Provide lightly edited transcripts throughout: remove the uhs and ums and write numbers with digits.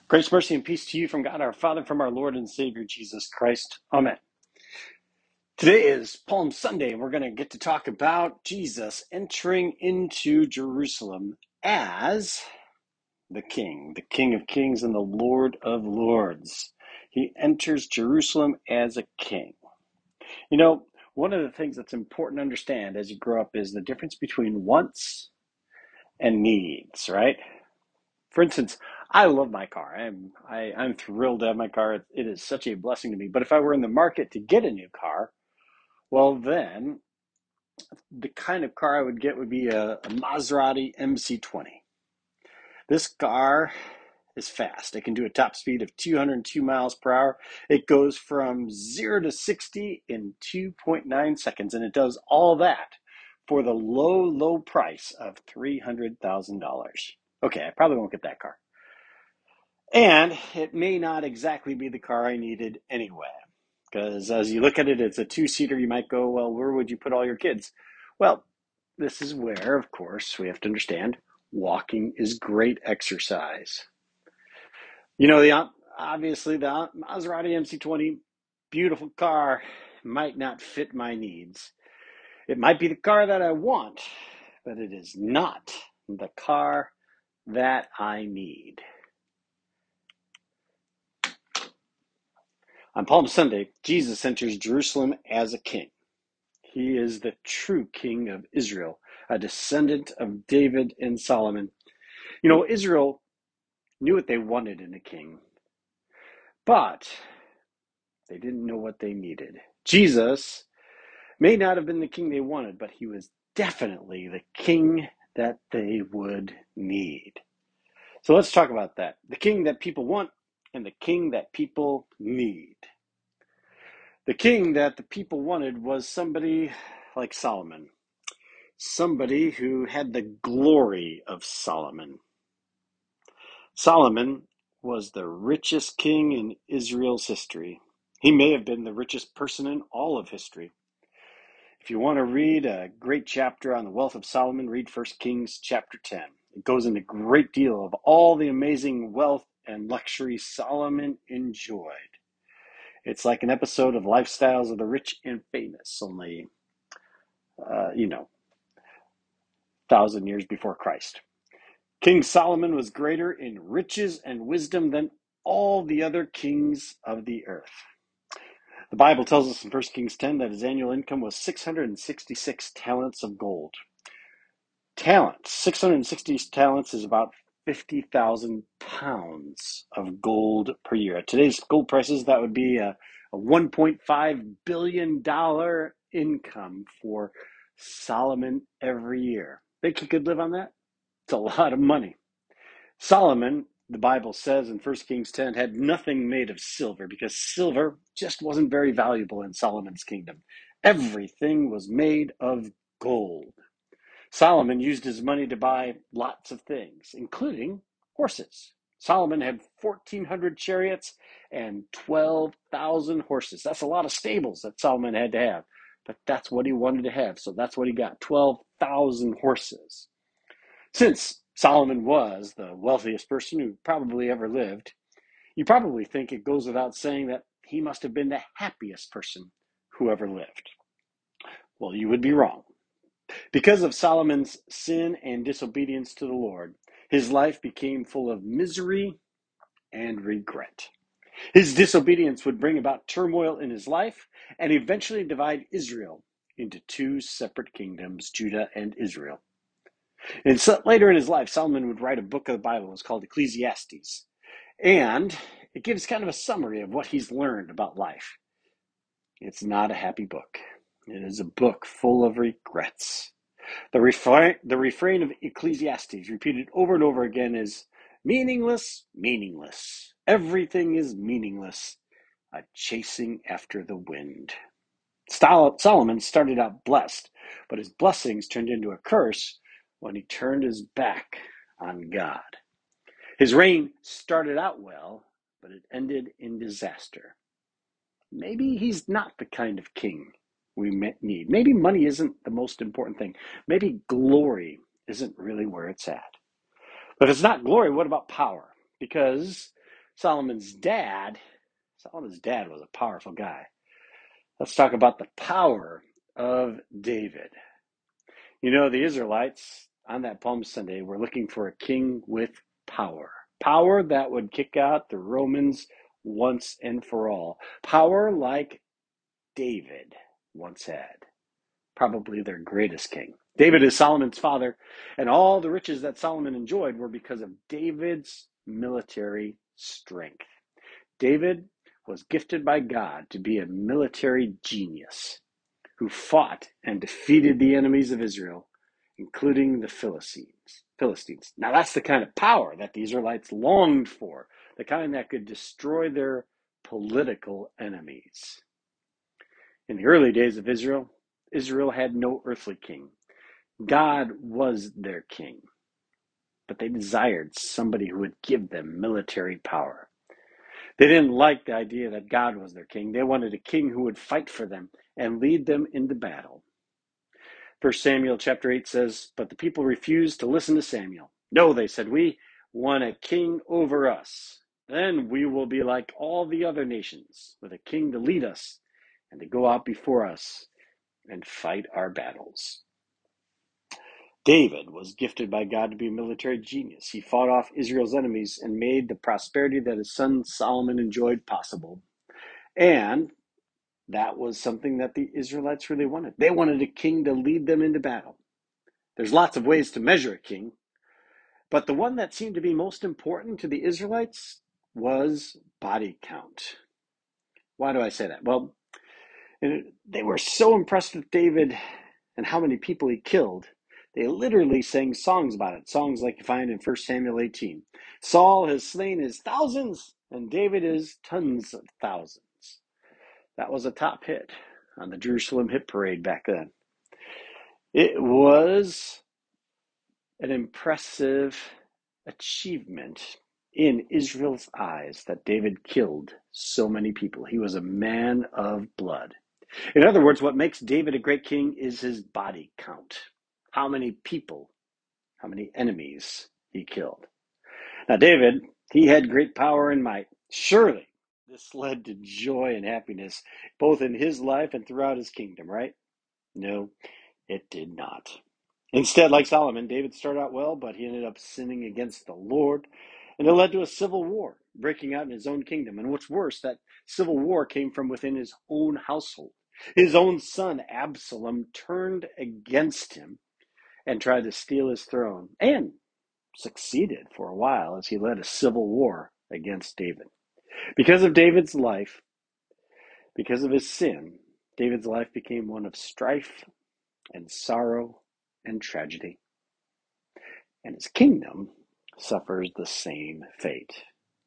Grace, mercy, and peace to you from God our Father, from our Lord and Savior Jesus Christ. Amen. Today is Palm Sunday, and we're going to get to talk about Jesus entering into Jerusalem as the King of Kings and the Lord of Lords. He enters Jerusalem as a king. You know, one of the things that's important to understand as you grow up is the difference between wants and needs, right? For instance, I love my car. I'm thrilled to have my car. It is such a blessing to me. But if I were in the market to get a new car, well, then the kind of car I would get would be a Maserati MC20. This car is fast. It can do a top speed of 202 miles per hour. It goes from 0 to 60 in 2.9 seconds, and it does all that for the low price of $300,000. Okay, I probably won't get that car. And it may not exactly be the car I needed anyway. Because as you look at it, it's a two-seater. You might go, well, where would you put all your kids? Well, this is where, of course, we have to understand walking is great exercise. You know, obviously the Maserati MC20, beautiful car, might not fit my needs. It might be the car that I want, but it is not the car that I need. On Palm Sunday, Jesus enters Jerusalem as a king. He is the true king of Israel, a descendant of David and Solomon. You know, Israel knew what they wanted in a king, but they didn't know what they needed. Jesus may not have been the king they wanted, but he was definitely the king that they would need. So let's talk about that. The king that people want and the king that people need. The king that the people wanted was somebody like Solomon, somebody who had the glory of Solomon. Solomon was the richest king in Israel's history. He may have been the richest person in all of history. If you want to read a great chapter on the wealth of Solomon, read 1 Kings chapter 10. It goes into a great deal of all the amazing wealth and luxury Solomon enjoyed. It's like an episode of Lifestyles of the Rich and Famous, only, 1,000 years before Christ. King Solomon was greater in riches and wisdom than all the other kings of the earth. The Bible tells us in 1 Kings 10 that his annual income was 666 talents of gold. 660 talents is about 50,000 pounds of gold per year. At today's gold prices, that would be a $1.5 billion income for Solomon every year. Think he could live on that? It's a lot of money. Solomon, the Bible says in 1 Kings 10, had nothing made of silver because silver just wasn't very valuable in Solomon's kingdom. Everything was made of gold. Solomon used his money to buy lots of things, including horses. Solomon had 1,400 chariots and 12,000 horses. That's a lot of stables that Solomon had to have, but that's what he wanted to have, so that's what he got, 12,000 horses. Since Solomon was the wealthiest person who probably ever lived, you probably think it goes without saying that he must have been the happiest person who ever lived. Well, you would be wrong. Because of Solomon's sin and disobedience to the Lord, his life became full of misery and regret. His disobedience would bring about turmoil in his life and eventually divide Israel into two separate kingdoms, Judah and Israel. And so later in his life, Solomon would write a book of the Bible. It's called Ecclesiastes. And it gives kind of a summary of what he's learned about life. It's not a happy book. It is a book full of regrets. The refrain of Ecclesiastes, repeated over and over again, is meaningless, meaningless. Everything is meaningless. A chasing after the wind. Solomon started out blessed, but his blessings turned into a curse when he turned his back on God. His reign started out well, but it ended in disaster. Maybe he's not the kind of king we need. Maybe money isn't the most important thing. Maybe glory isn't really where it's at. But if it's not glory, what about power? Because Solomon's dad, Solomon's dad was a powerful guy. Let's talk about the power of David. You know, the Israelites on that Palm Sunday were looking for a king with power. Power that would kick out the Romans once and for all. Power like David once had. Probably their greatest king. David is Solomon's father, and all the riches that Solomon enjoyed were because of David's military strength. David was gifted by God to be a military genius who fought and defeated the enemies of Israel, including the Philistines. Now that's the kind of power that the Israelites longed for, the kind that could destroy their political enemies. In the early days of Israel, Israel had no earthly king. God was their king, but they desired somebody who would give them military power. They didn't like the idea that God was their king. They wanted a king who would fight for them and lead them into battle. 1 Samuel chapter 8 says, "But the people refused to listen to Samuel. No, they said, we want a king over us. Then we will be like all the other nations, with a king to lead us and to go out before us and fight our battles." David was gifted by God to be a military genius. He fought off Israel's enemies and made the prosperity that his son Solomon enjoyed possible. And that was something that the Israelites really wanted. They wanted a king to lead them into battle. There's lots of ways to measure a king, but the one that seemed to be most important to the Israelites was body count. Why do I say that? Well, they were so impressed with David and how many people he killed. They literally sang songs about it, songs like you find in 1 Samuel 18. Saul has slain his thousands, and David his tons of thousands. That was a top hit on the Jerusalem hit parade back then. It was an impressive achievement in Israel's eyes that David killed so many people. He was a man of blood. In other words, what makes David a great king is his body count. How many people, how many enemies he killed. Now, David, he had great power and might. Surely, this led to joy and happiness, both in his life and throughout his kingdom, right? No, it did not. Instead, like Solomon, David started out well, but he ended up sinning against the Lord, and it led to a civil war breaking out in his own kingdom. And what's worse, that civil war came from within his own household. His own son, Absalom, turned against him and tried to steal his throne, and succeeded for a while as he led a civil war against David. Because of David's life, because of his sin, David's life became one of strife and sorrow and tragedy. And his kingdom suffers the same fate.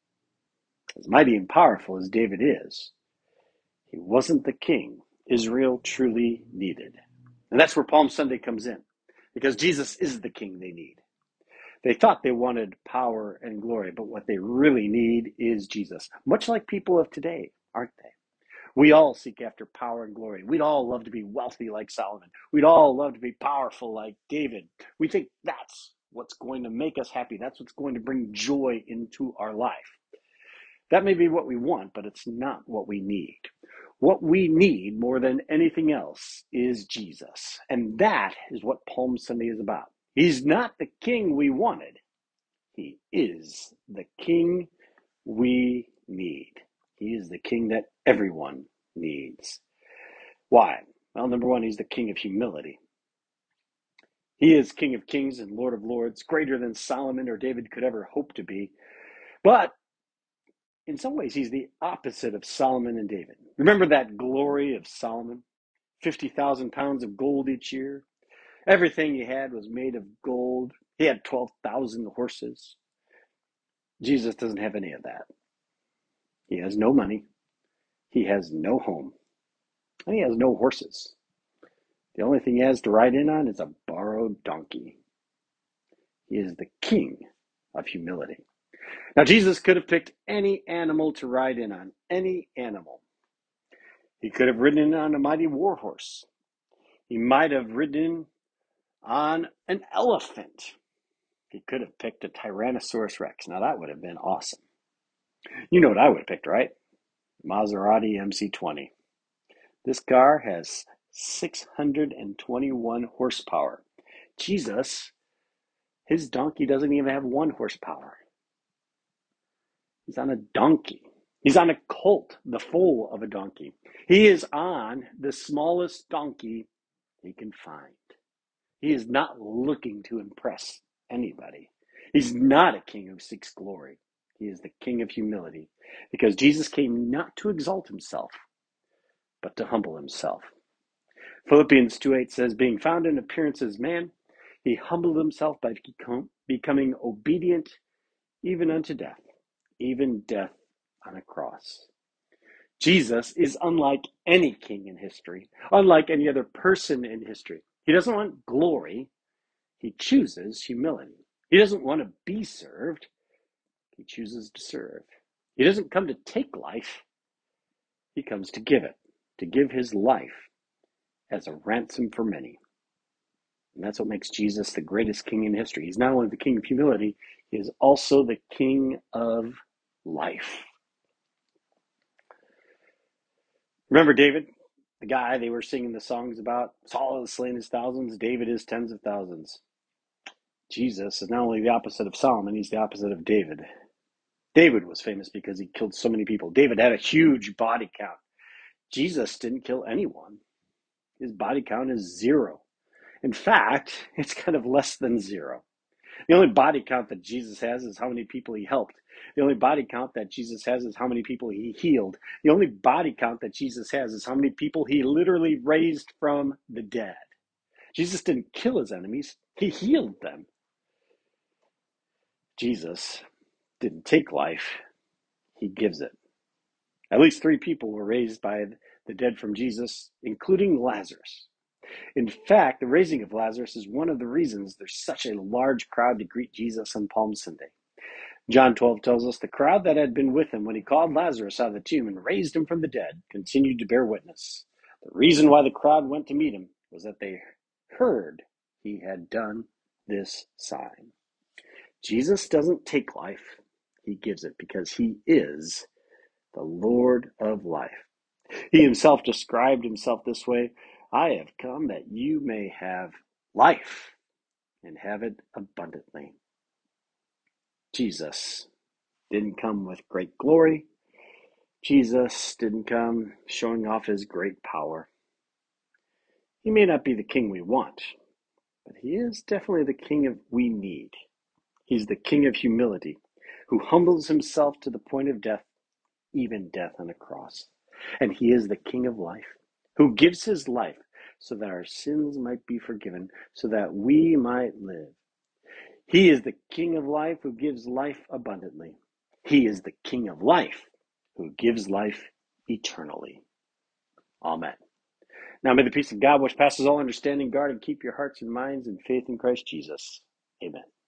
As mighty and powerful as David is, he wasn't the king Israel truly needed. And that's where Palm Sunday comes in, because Jesus is the king they need. They thought they wanted power and glory, but what they really need is Jesus. Much like people of today, aren't they? We all seek after power and glory. We'd all love to be wealthy like Solomon. We'd all love to be powerful like David. We think that's what's going to make us happy. That's what's going to bring joy into our life. That may be what we want, but it's not what we need. What we need more than anything else is Jesus. And that is what Palm Sunday is about. He's not the king we wanted. He is the king we need. He is the king that everyone needs. Why? Well, number one, he's the king of humility. He is King of Kings and Lord of Lords, greater than Solomon or David could ever hope to be. But in some ways, he's the opposite of Solomon and David. Remember that glory of Solomon? 50,000 pounds of gold each year. Everything he had was made of gold. He had 12,000 horses. Jesus doesn't have any of that. He has no money. He has no home. And he has no horses. The only thing he has to ride in on is a borrowed donkey. He is the king of humility. Now, Jesus could have picked any animal to ride in on, any animal. He could have ridden in on a mighty war horse. He might have ridden on an elephant. He could have picked a Tyrannosaurus Rex. Now, that would have been awesome. You know what I would have picked, right? Maserati MC20. This car has 621 horsepower. Jesus, his donkey doesn't even have 1 horsepower. He's on a donkey. He's on a colt, the foal of a donkey. He is on the smallest donkey he can find. He is not looking to impress anybody. He's not a king who seeks glory. He is the king of humility because Jesus came not to exalt himself, but to humble himself. Philippians 2:8 says, being found in appearance as man, he humbled himself by becoming obedient even unto death, even death on a cross. Jesus is unlike any king in history, unlike any other person in history. He doesn't want glory. He chooses humility. He doesn't want to be served. He chooses to serve. He doesn't come to take life. He comes to give his life as a ransom for many. And that's what makes Jesus the greatest king in history. He's not only the king of humility, he is also the king of life. Remember David, the guy they were singing the songs about? Saul has slain his thousands, David is tens of thousands. Jesus is not only the opposite of Solomon, he's the opposite of David. David was famous because he killed so many people. David had a huge body count. Jesus didn't kill anyone. His body count is 0. In fact, it's kind of less than 0. The only body count that Jesus has is how many people he helped. The only body count that Jesus has is how many people he healed. The only body count that Jesus has is how many people he literally raised from the dead. Jesus didn't kill his enemies, he healed them. Jesus didn't take life, he gives it. At least 3 people were raised by the dead from Jesus, including Lazarus. In fact, the raising of Lazarus is one of the reasons there's such a large crowd to greet Jesus on Palm Sunday. John 12 tells us the crowd that had been with him when he called Lazarus out of the tomb and raised him from the dead continued to bear witness. The reason why the crowd went to meet him was that they heard he had done this sign. Jesus doesn't take life, he gives it because he is the Lord of life. He himself described himself this way, I have come that you may have life and have it abundantly. Jesus didn't come with great glory. Jesus didn't come showing off his great power. He may not be the king we want, but he is definitely the king we need. He's the king of humility, who humbles himself to the point of death, even death on a cross. And he is the king of life, who gives his life so that our sins might be forgiven, so that we might live. He is the king of life who gives life abundantly. He is the king of life who gives life eternally. Amen. Now may the peace of God, which passes all understanding, guard and keep your hearts and minds in faith in Christ Jesus. Amen.